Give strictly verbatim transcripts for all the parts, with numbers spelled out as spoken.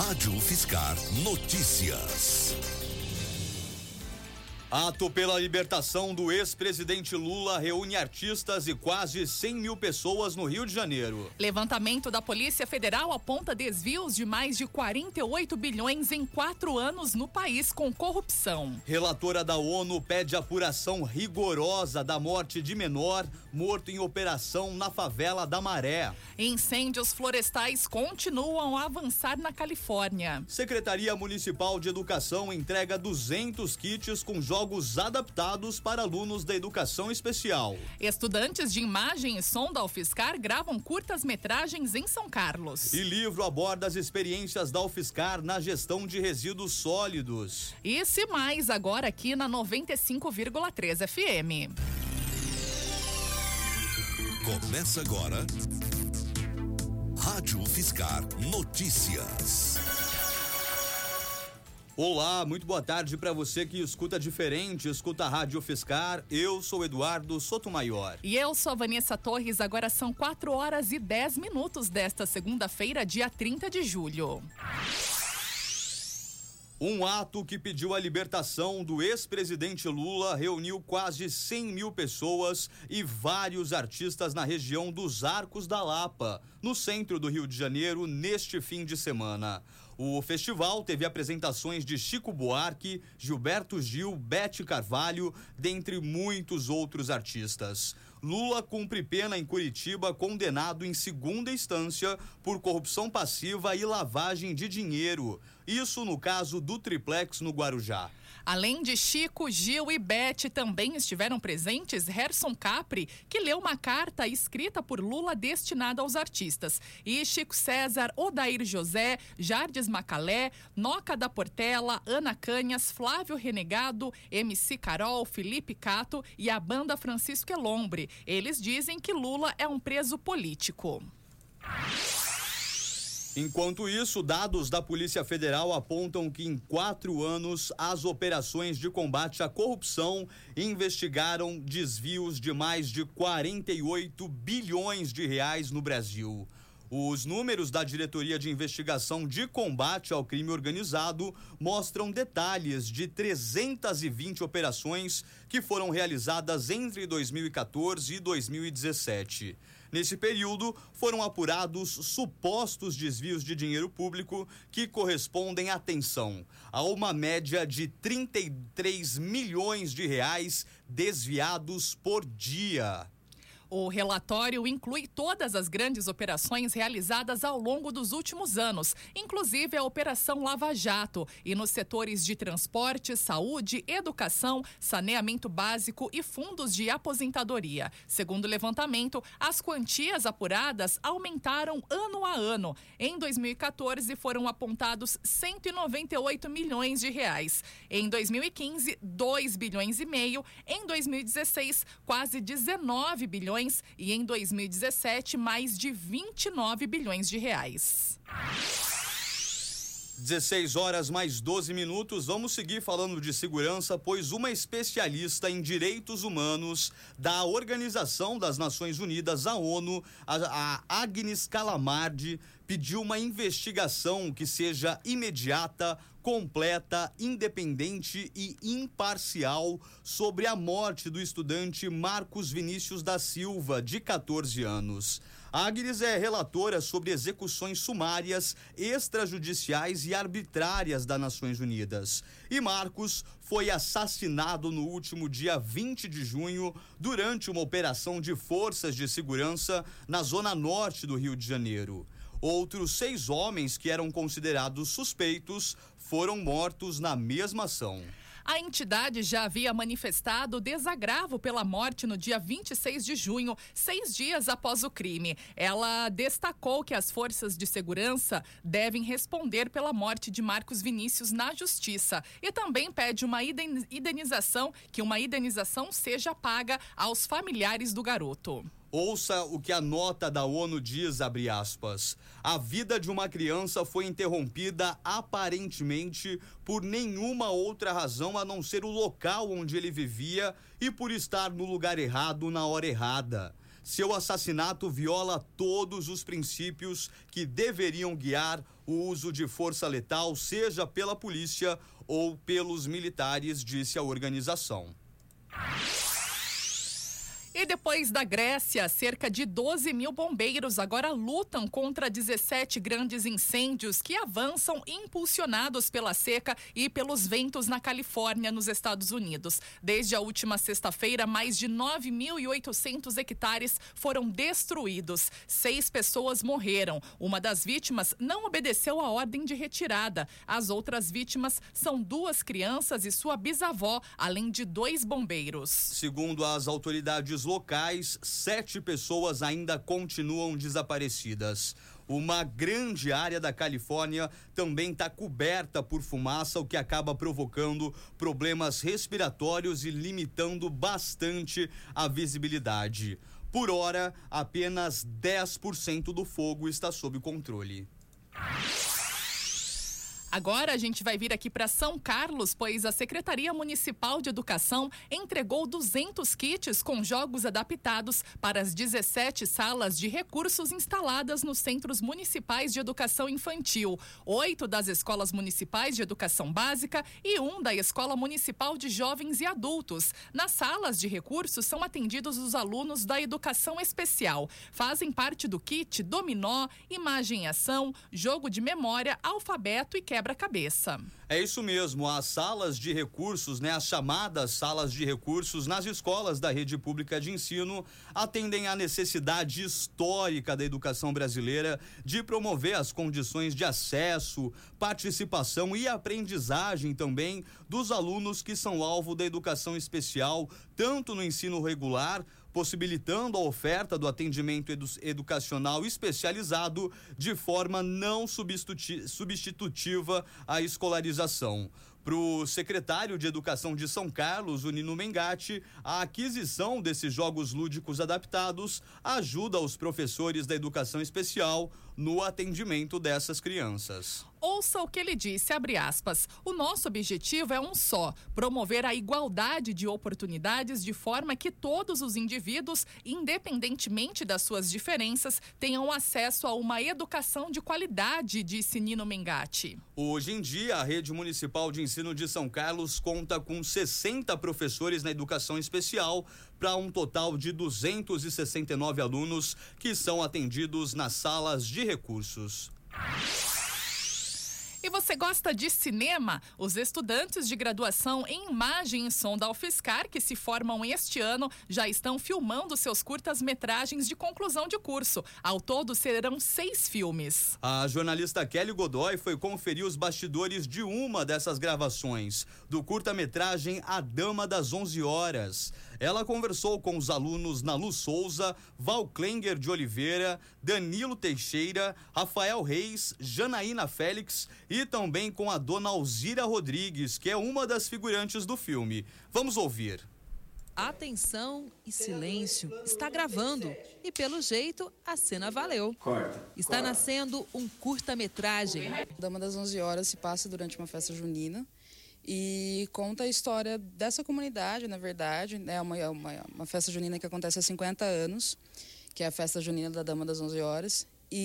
Rádio UFSCar Notícias. Ato pela libertação do ex-presidente Lula reúne artistas e quase cem mil pessoas no Rio de Janeiro. Levantamento da Polícia Federal aponta desvios de mais de quarenta e oito bilhões em quatro anos no país com corrupção. Relatora da ONU pede apuração rigorosa da morte de menor morto em operação na favela da Maré. Incêndios florestais continuam a avançar na Califórnia. Secretaria Municipal de Educação entrega duzentos kits com jogos adaptados para alunos da educação especial. Estudantes de imagem e som da UFSCar gravam curtas-metragens em São Carlos. E livro aborda as experiências da UFSCar na gestão de resíduos sólidos. Isso e mais agora aqui na noventa e cinco vírgula três F M. Começa agora Rádio UFSCar Notícias. Olá, muito boa tarde para você que escuta diferente, escuta a Rádio UFSCar. Eu sou Eduardo Sotomayor. E eu sou a Vanessa Torres. Agora são quatro horas e dez minutos desta segunda-feira, dia trinta de julho. Um ato que pediu a libertação do ex-presidente Lula reuniu quase cem mil pessoas e vários artistas na região dos Arcos da Lapa, no centro do Rio de Janeiro, neste fim de semana. O festival teve apresentações de Chico Buarque, Gilberto Gil, Bete Carvalho, dentre muitos outros artistas. Lula cumpre pena em Curitiba, condenado em segunda instância por corrupção passiva e lavagem de dinheiro. Isso no caso do Triplex no Guarujá. Além de Chico, Gil e Bete, também estiveram presentes Herson Capri, que leu uma carta escrita por Lula destinada aos artistas. E Chico César, Odair José, Jardes Macalé, Noca da Portela, Ana Canhas, Flávio Renegado, M C Carol, Felipe Cato e a banda Francisco Elombre. Eles dizem que Lula é um preso político. Enquanto isso, dados da Polícia Federal apontam que em quatro anos as operações de combate à corrupção investigaram desvios de mais de quarenta e oito bilhões de reais no Brasil. Os números da Diretoria de Investigação de Combate ao Crime Organizado mostram detalhes de trezentas e vinte operações que foram realizadas entre dois mil e quatorze e dois mil e dezessete. Nesse período, foram apurados supostos desvios de dinheiro público que correspondem, atenção, a uma média de trinta e três milhões de reais desviados por dia. O relatório inclui todas as grandes operações realizadas ao longo dos últimos anos, inclusive a Operação Lava Jato, e nos setores de transporte, saúde, educação, saneamento básico e fundos de aposentadoria. Segundo o levantamento, as quantias apuradas aumentaram ano a ano. Em dois mil e quatorze, foram apontados cento e noventa e oito milhões de reais. Em dois mil e quinze, dois bilhões e meio. Em dois mil e dezesseis, quase dezenove bilhões. E em dois mil e dezessete, mais de vinte e nove bilhões de reais. dezesseis horas mais doze minutos, vamos seguir falando de segurança, pois uma especialista em direitos humanos da Organização das Nações Unidas, a ONU, a, a Agnes Calamardi, pediu uma investigação que seja imediata, completa, independente e imparcial sobre a morte do estudante Marcos Vinícius da Silva, de quatorze anos. A Agnes é relatora sobre execuções sumárias, extrajudiciais e arbitrárias das Nações Unidas. E Marcos foi assassinado no último dia vinte de junho durante uma operação de forças de segurança na zona norte do Rio de Janeiro. Outros seis homens que eram considerados suspeitos foram mortos na mesma ação. A entidade já havia manifestado desagravo pela morte no dia vinte e seis de junho, seis dias após o crime. Ela destacou que as forças de segurança devem responder pela morte de Marcos Vinícius na justiça e também pede uma indenização, que uma indenização seja paga aos familiares do garoto. Ouça o que a nota da ONU diz, abre aspas. A vida de uma criança foi interrompida aparentemente por nenhuma outra razão a não ser o local onde ele vivia e por estar no lugar errado na hora errada. Seu assassinato viola todos os princípios que deveriam guiar o uso de força letal, seja pela polícia ou pelos militares, disse a organização. E depois da Grécia, cerca de doze mil bombeiros agora lutam contra dezessete grandes incêndios que avançam impulsionados pela seca e pelos ventos na Califórnia, nos Estados Unidos. Desde a última sexta-feira, mais de nove mil e oitocentos hectares foram destruídos. Seis pessoas morreram. Uma das vítimas não obedeceu a ordem de retirada. As outras vítimas são duas crianças e sua bisavó, além de dois bombeiros. Segundo as autoridades locais, sete pessoas ainda continuam desaparecidas. Uma grande área da Califórnia também está coberta por fumaça, o que acaba provocando problemas respiratórios e limitando bastante a visibilidade. Por hora, apenas dez por cento do fogo está sob controle. Agora a gente vai vir aqui para São Carlos, pois a Secretaria Municipal de Educação entregou duzentos kits com jogos adaptados para as dezessete salas de recursos instaladas nos centros municipais de educação infantil, oito das escolas municipais de educação básica e um da Escola Municipal de Jovens e Adultos. Nas salas de recursos são atendidos os alunos da educação especial. Fazem parte do kit dominó, imagem e ação, jogo de memória, alfabeto e quebra quebra-cabeça. É isso mesmo, as salas de recursos, né, as chamadas salas de recursos nas escolas da rede pública de ensino atendem à necessidade histórica da educação brasileira de promover as condições de acesso, participação e aprendizagem também dos alunos que são alvo da educação especial, tanto no ensino regular, possibilitando a oferta do atendimento edu- educacional especializado de forma não substituti- substitutiva à escolarização. Para o secretário de Educação de São Carlos, o Nino Mengatti, a aquisição desses jogos lúdicos adaptados ajuda os professores da educação especial no atendimento dessas crianças. Ouça o que ele disse, abre aspas, o nosso objetivo é um só, promover a igualdade de oportunidades de forma que todos os indivíduos, independentemente das suas diferenças, tenham acesso a uma educação de qualidade, disse Nino Mengatti. Hoje em dia, a Rede Municipal de Ensino de São Carlos conta com sessenta professores na educação especial, para um total de duzentos e sessenta e nove alunos que são atendidos nas salas de recursos. E você gosta de cinema? Os estudantes de graduação em imagem e som da UFSCar, que se formam este ano, já estão filmando seus curtas-metragens de conclusão de curso. Ao todo, serão seis filmes. A jornalista Kelly Godoy foi conferir os bastidores de uma dessas gravações, do curta-metragem A Dama das onze horas. Ela conversou com os alunos Nalu Souza, Val Klenger de Oliveira, Danilo Teixeira, Rafael Reis, Janaína Félix e também com a dona Alzira Rodrigues, que é uma das figurantes do filme. Vamos ouvir. Atenção e silêncio. Está gravando e, pelo jeito, a cena valeu. Corta. Está corta. nascendo um curta-metragem. Dama das onze horas se passa durante uma festa junina e conta a história dessa comunidade, na verdade. É uma, uma, uma festa junina que acontece há cinquenta anos, que é a festa junina da Dama das onze horas.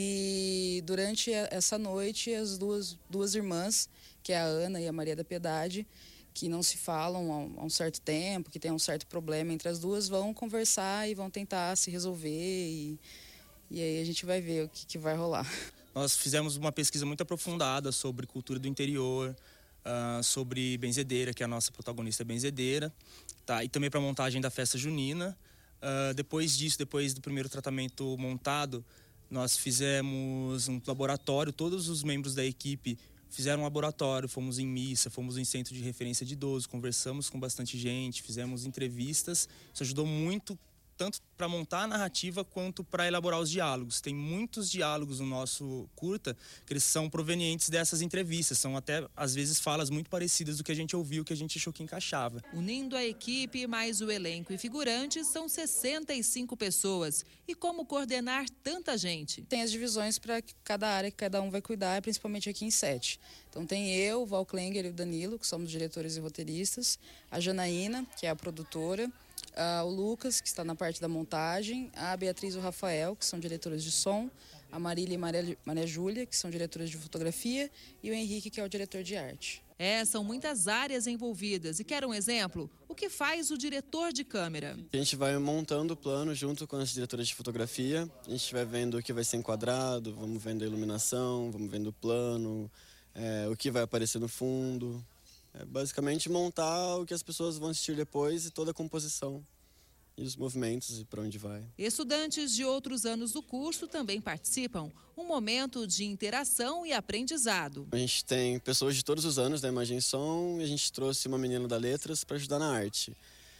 E durante essa noite, as duas, duas irmãs, que é a Ana e a Maria da Piedade, que não se falam há um certo tempo, que tem um certo problema entre as duas, vão conversar e vão tentar se resolver e, e aí a gente vai ver o que, que vai rolar. Nós fizemos uma pesquisa muito aprofundada sobre cultura do interior, uh, sobre benzedeira, que é a nossa protagonista benzedeira, tá? E também para a montagem da festa junina. Uh, depois disso, depois do primeiro tratamento montado, nós fizemos um laboratório, todos os membros da equipe fizeram um laboratório, fomos em missa, fomos em centro de referência de idosos, conversamos com bastante gente, fizemos entrevistas. Isso ajudou muito, tanto para montar a narrativa quanto para elaborar os diálogos. Tem muitos diálogos no nosso curta que eles são provenientes dessas entrevistas, são até, às vezes, falas muito parecidas do que a gente ouviu, que a gente achou que encaixava. Unindo a equipe mais o elenco e figurantes, são sessenta e cinco pessoas. E como coordenar tanta gente? Tem as divisões para cada área que cada um vai cuidar, principalmente aqui em sete. Então tem eu, o Val Klenger e o Danilo, que somos diretores e roteiristas, a Janaína, que é a produtora, Uh, o Lucas, que está na parte da montagem, a Beatriz e o Rafael, que são diretores de som, a Marília e Maria, Maria Júlia, que são diretoras de fotografia, e o Henrique, que é o diretor de arte. É, são muitas áreas envolvidas. E quer um exemplo? O que faz o diretor de câmera? A gente vai montando o plano junto com as diretoras de fotografia. A gente vai vendo o que vai ser enquadrado, vamos vendo a iluminação, vamos vendo o plano, é, o que vai aparecer no fundo. É basicamente montar o que as pessoas vão assistir depois e toda a composição. E os movimentos e para onde vai. Estudantes de outros anos do curso também participam. Um momento de interação e aprendizado. A gente tem pessoas de todos os anos da Imagem e Som e a gente trouxe uma menina da Letras para ajudar na arte.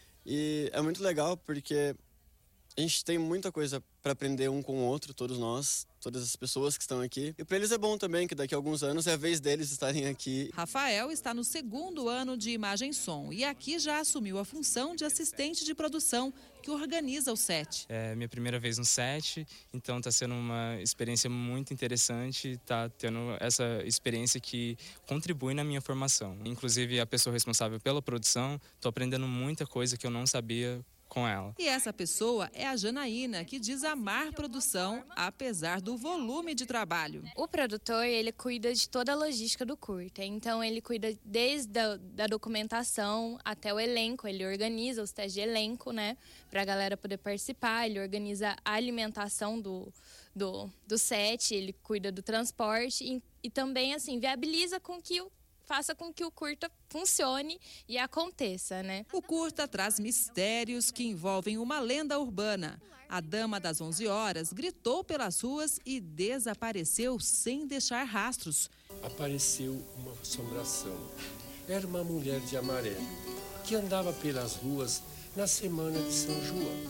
E é muito legal porque a gente tem muita coisa para aprender um com o outro, todos nós, todas as pessoas que estão aqui. E para eles é bom também que daqui a alguns anos é a vez deles estarem aqui. Rafael está no segundo ano de Imagem e Som e aqui já assumiu a função de assistente de produção que organiza o set. É minha primeira vez no set, então está sendo uma experiência muito interessante, está tendo essa experiência que contribui na minha formação. Inclusive a pessoa responsável pela produção, estou aprendendo muita coisa que eu não sabia com ela. E essa pessoa é a Janaína, que diz amar produção, apesar do volume de trabalho. O produtor, ele cuida de toda a logística do curta, então ele cuida desde a da documentação até o elenco, ele organiza os testes de elenco, né, para a galera poder participar, ele organiza a alimentação do, do, do set, ele cuida do transporte e, e também, assim, viabiliza com que o faça com que o curta funcione e aconteça, né? O curta traz mistérios que envolvem uma lenda urbana. A dama das onze horas gritou pelas ruas e desapareceu sem deixar rastros. Apareceu uma assombração. Era uma mulher de amarelo que andava pelas ruas na semana de São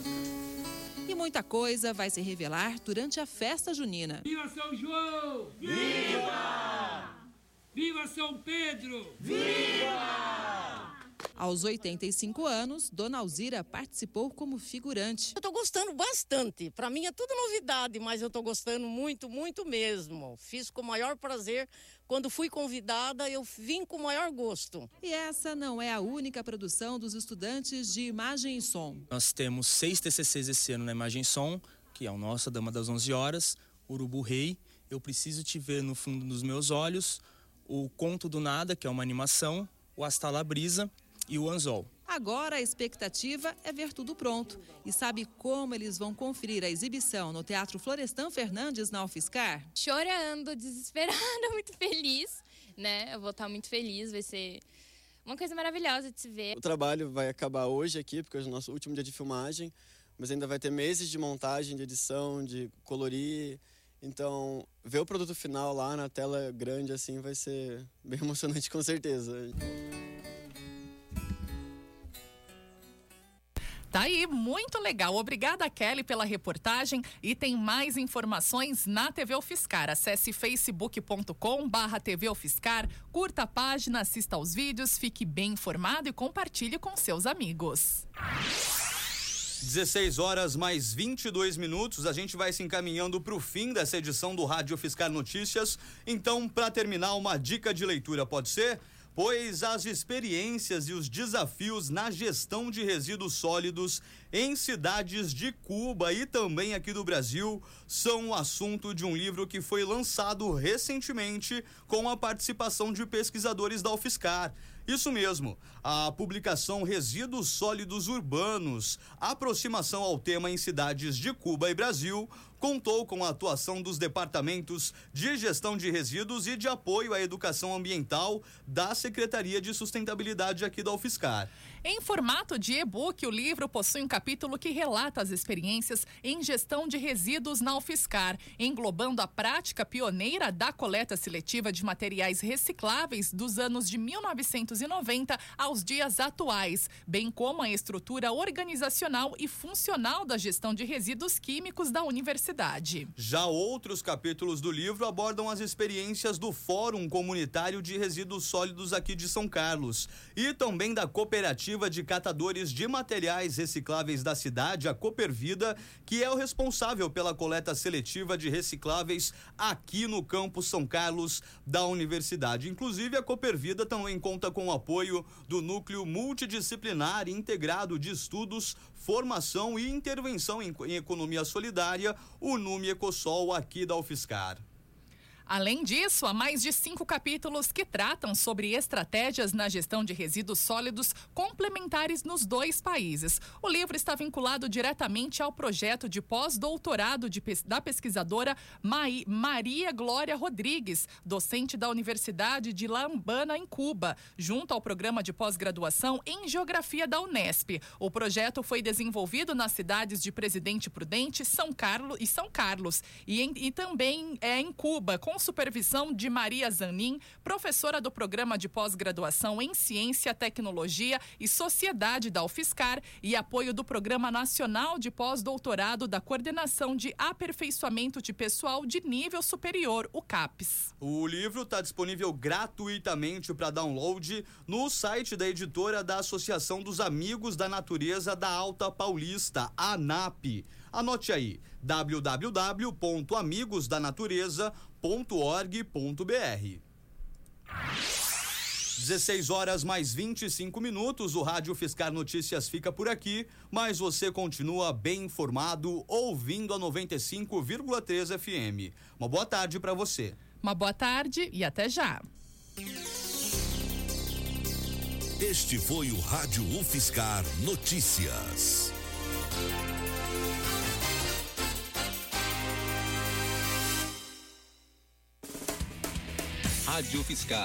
João. E muita coisa vai se revelar durante a festa junina. Viva São João! Viva! Viva São Pedro! Viva! Aos oitenta e cinco anos, Dona Alzira participou como figurante. Eu tô gostando bastante. Para mim é tudo novidade, mas eu tô gostando muito, muito mesmo. Fiz com o maior prazer. Quando fui convidada, eu vim com o maior gosto. E essa não é a única produção dos estudantes de Imagem e Som. Nós temos seis T C Cs esse ano na Imagem e Som, que é o nosso, a Dama das onze horas, Urubu Rei, Eu Preciso Te Ver no Fundo dos Meus Olhos, o Conto do Nada, que é uma animação, o Hasta la Brisa e o Anzol. Agora a expectativa é ver tudo pronto. E sabe como eles vão conferir a exibição no Teatro Florestan Fernandes, na UFSCar? Chorando, desesperada, muito feliz, né? Eu vou estar muito feliz, vai ser uma coisa maravilhosa de se ver. O trabalho vai acabar hoje aqui, porque hoje é o nosso último dia de filmagem, mas ainda vai ter meses de montagem, de edição, de colorir. Então, ver o produto final lá na tela grande assim vai ser bem emocionante, com certeza. Tá aí, muito legal. Obrigada, Kelly, pela reportagem. E tem mais informações na T V UFSCar. Acesse facebook ponto com barra T V UFSCar, curta a página, assista aos vídeos, fique bem informado e compartilhe com seus amigos. dezesseis horas mais vinte e dois minutos, a gente vai se encaminhando para o fim dessa edição do Rádio UFSCar Notícias. Então, para terminar, uma dica de leitura, pode ser? Pois as experiências e os desafios na gestão de resíduos sólidos em cidades de Cuba e também aqui do Brasil são o assunto de um livro que foi lançado recentemente com a participação de pesquisadores da UFSCar. Isso mesmo, a publicação Resíduos Sólidos Urbanos, aproximação ao tema em cidades de Cuba e Brasil, contou com a atuação dos departamentos de gestão de resíduos e de apoio à educação ambiental da Secretaria de Sustentabilidade aqui da UFSCar. Em formato de e-book, o livro possui um capítulo que relata as experiências em gestão de resíduos na UFSCar, englobando a prática pioneira da coleta seletiva de materiais recicláveis dos anos de mil novecentos e noventa aos dias atuais, bem como a estrutura organizacional e funcional da gestão de resíduos químicos da universidade. Já outros capítulos do livro abordam as experiências do Fórum Comunitário de Resíduos Sólidos aqui de São Carlos e também da Cooperativa Cooperativa de Catadores de Materiais Recicláveis da cidade, a Coopervida, que é o responsável pela coleta seletiva de recicláveis aqui no campus São Carlos da Universidade. Inclusive, a Coopervida também conta com o apoio do Núcleo Multidisciplinar Integrado de Estudos, Formação e Intervenção em, em Economia Solidária, o Nume Ecosol, aqui da UFSCar. Além disso, há mais de cinco capítulos que tratam sobre estratégias na gestão de resíduos sólidos complementares nos dois países. O livro está vinculado diretamente ao projeto de pós-doutorado de, da pesquisadora Mai, Maria Glória Rodrigues, docente da Universidade de La Habana, em Cuba, junto ao programa de pós-graduação em Geografia da Unesp. O projeto foi desenvolvido nas cidades de Presidente Prudente, São Carlos e São Carlos, e, em, e também é, em Cuba, com supervisão de Maria Zanin, professora do programa de pós-graduação em Ciência, Tecnologia e Sociedade da UFSCar, e apoio do Programa Nacional de Pós-Doutorado da Coordenação de Aperfeiçoamento de Pessoal de Nível Superior, o CAPES. O livro está disponível gratuitamente para download no site da editora da Associação dos Amigos da Natureza da Alta Paulista, a ANAP. Anote aí, w w w ponto amigos da natureza ponto org ponto b r. dezesseis horas mais vinte e cinco minutos, o Rádio UFSCar Notícias fica por aqui, mas você continua bem informado ouvindo a noventa e cinco vírgula três F M. Uma boa tarde para você. Uma boa tarde e até já. Este foi o Rádio UFSCar Notícias. Rádio UFSCar.